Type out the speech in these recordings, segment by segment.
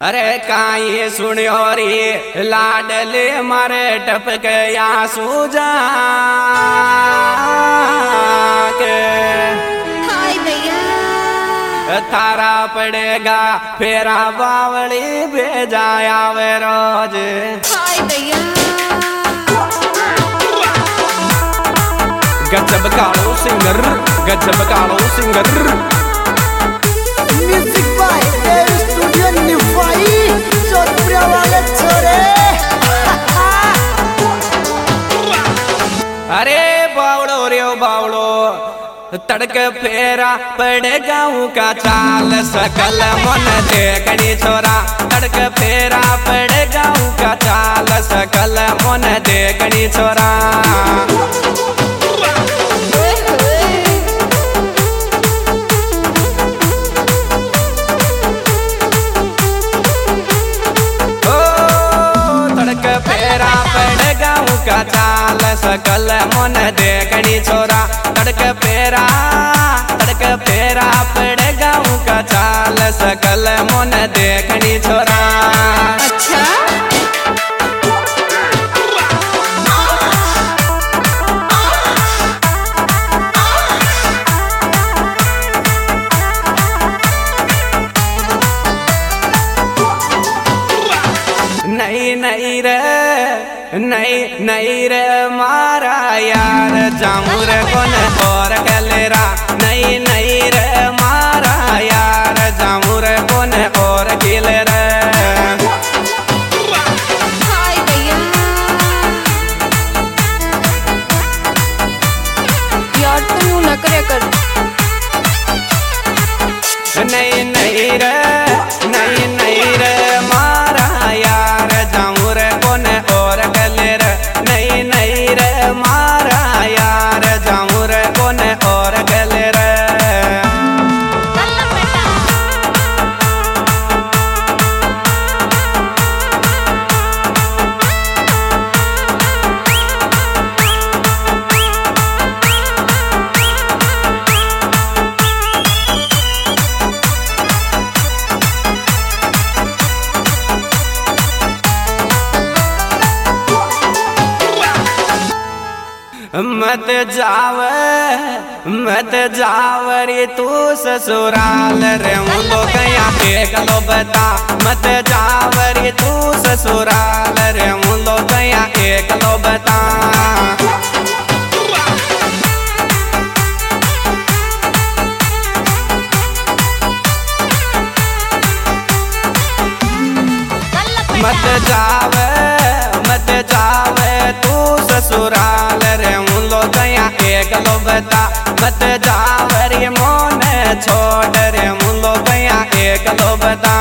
अरे काई सुनियो रे लाडले मारे टपक आंसू जा के हाय भैया थारा पड़ेगा फेरा बावली भेजाया वे रोज। हाय भैया गजब कालो सिंगर, गजब Kalo singer. Music by air studio निफाई जोधपुर वाले छोरे। अरे बावड़ो रे बावड़ो तड़क फेरा पड़े गाँव का चाल सकल मन देखनी छोरा। तड़क फेरा पड़े गाँव का चाल सकल मन देखनी छोरा। का चाल सकल मन देखनी छोरा। तड़क फेरा पड़ गाँव का चाल सकल मन देखनी छोरा। अच्छा नहीं रे मारा यार जामुर कोन और कलेरा। नहीं रे मारा यार जामुर कोन और किलेरा। हाय भैया यार तुम यूं न करे कर। नहीं रे मारा यार जामुर कोन और कलेरा। नहीं रे मारा यार जामुर कोन और कलेरा। मत जावरी तू ससुराल रे मुलो कया एक लो बता। मत जावरी तू ससुराल रे मुलो कया एक लो बता। मत जावे तू ससुराल रे मुलो गया एक लो बता। मत जावरी मोन छोड़ रे मुलो गया एक लो बता।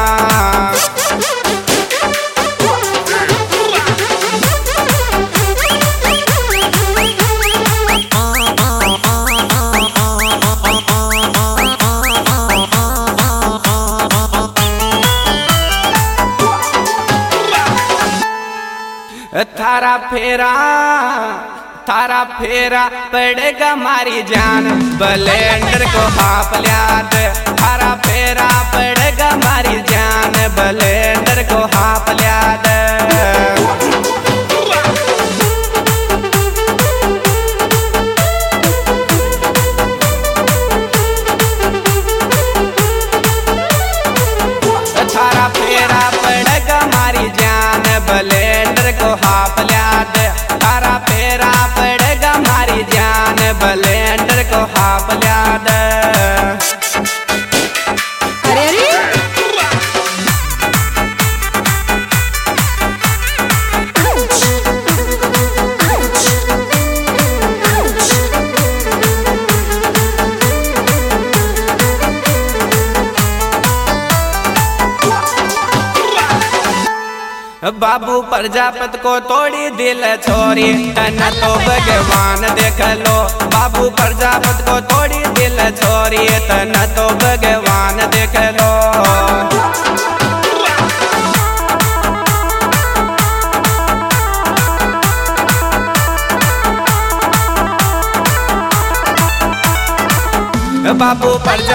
थारा फेरा पड़ेगा मारी जान ब्लेंडर को हाफ लियाद। थारा फेरा पड़ेगा मारी जान ब्लेंडर को हाफ लियाद। थारा फेरा पड़ेगा मारी जान ब्लेंडर को हाफ लियाद। थारा फेरा पड़ेगा मारी जान ब्लेंडर को हाफ लियाद। अरे अरे बाबू प्रजापत को तोड़ी दिल छोरी तना तो भगवान देख लो। बाबू प्रजापत को तोड़ी दिल छोरी तना तो भगवान देख लो। बाबू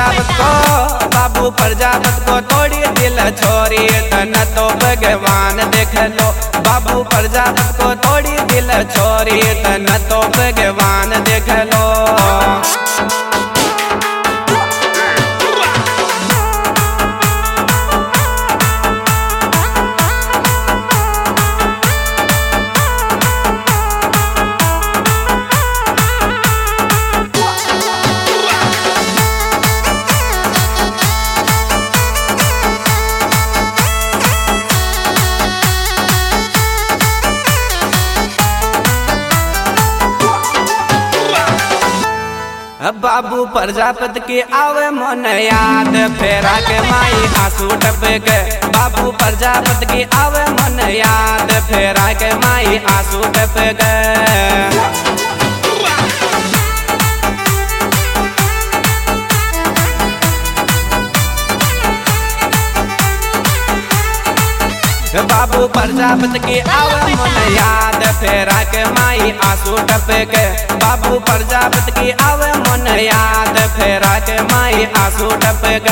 प्रजापत को तोड़ी दिल छोरी तन तो भगवान देख लो। बाबू प्रजापत को तोड़ी दिल छोरी तन तो भगवान देख लो। बाबू प्रजापत की आवे मन याद फेरा के माई आंसू टपक। बाबू प्रजापत की आवे मन याद फेरा के माई आंसू टपक। बाबू प्रजापत की आवे मन याद फेरा के माई आंसू टपक। बाबू प्रजापत की आवे मन याद फेरा के माई आंसू टपक।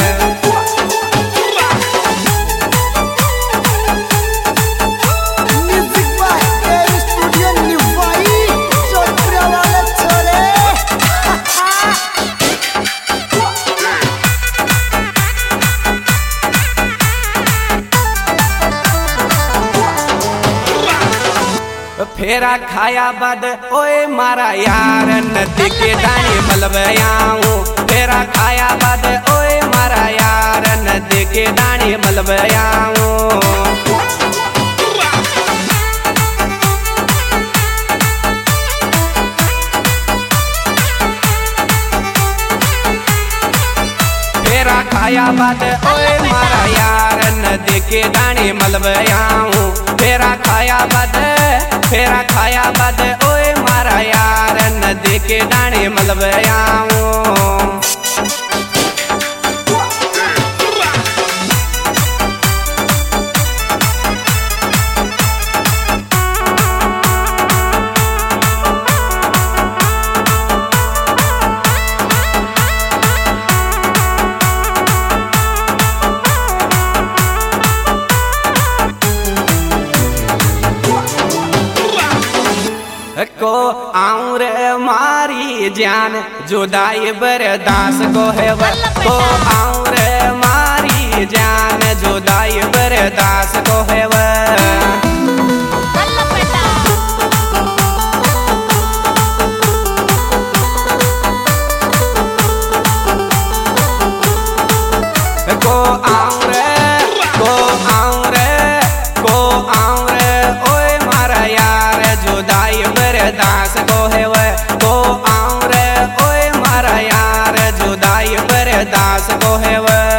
फेरा खाया बाद ओए मारा यार नदी के डाणी मलबयाऊं। फेरा खाया बाद ओए मारा यार नदी के डाणी मलबयाऊं। फेरा खाया बाद ओए मारा यार नदी के डाणी मलबयाऊं। फेरा खाया बाद ओए मारा यार नदी के डाणी मलबयाऊं। को आऊं रे मारी जान जुदाई बर्दाश्त को है को आऊं रे मारी जान जुदाई बर्दाश्त को है दास को है को आऊं रे ओए मारा यार जुदाई बर्दाश्त को है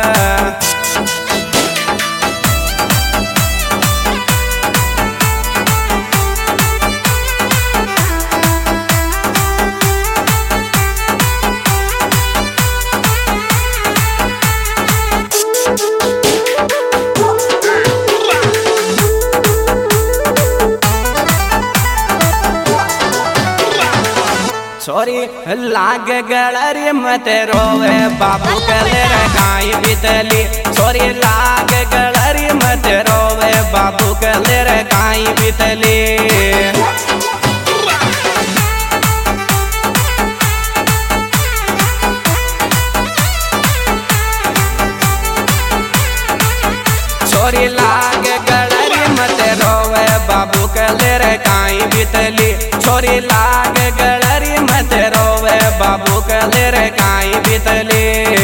छोरी लाग गलरी मत रोवे बाबू कले रखाई बितली। छोरी लाग गलरी मत रोवे बाबू कले रखाई बितली। छोरी लाग गलरी मत रोवे बाबू कले रखाई बितली। छोरी लाग गलरी मत रोवे बाबू कले रखाई बितली।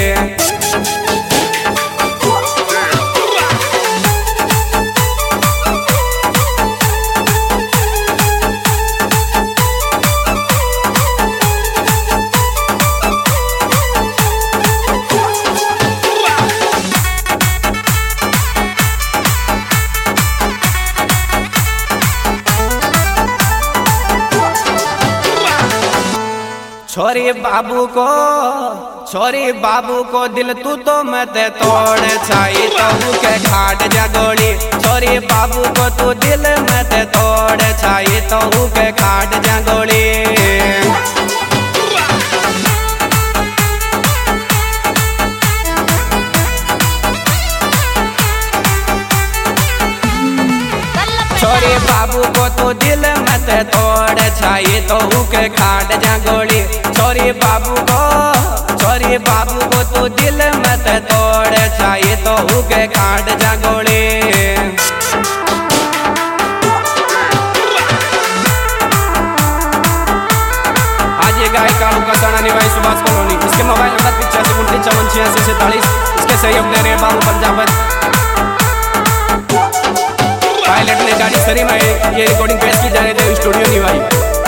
छोरी बाबू को दिल तू तो मत तोड़ छाई तो के खाट जगोड़ी। छोरी बाबू को तू दिल मत तोड़ छाई तो के खाट जगोड़ी। छोरी बाबू को तो दिल मत तोड़ चाहिए तो उके खाट जा गोली छोरी बाबू को तो दिल मत तोड़ चाहिए तो उके खाट जा गोली आज ये गाय कालू कसाना निवासी सुभाष कॉलोनी इसके मोबाइल नंबर 85 इसके सहयोग दे रहे बाबू पंजाबत पायलट ने गाड़ी सरी में ये रिकॉर्डिंग पेश की जा रही थी स्टूडियो निवाई।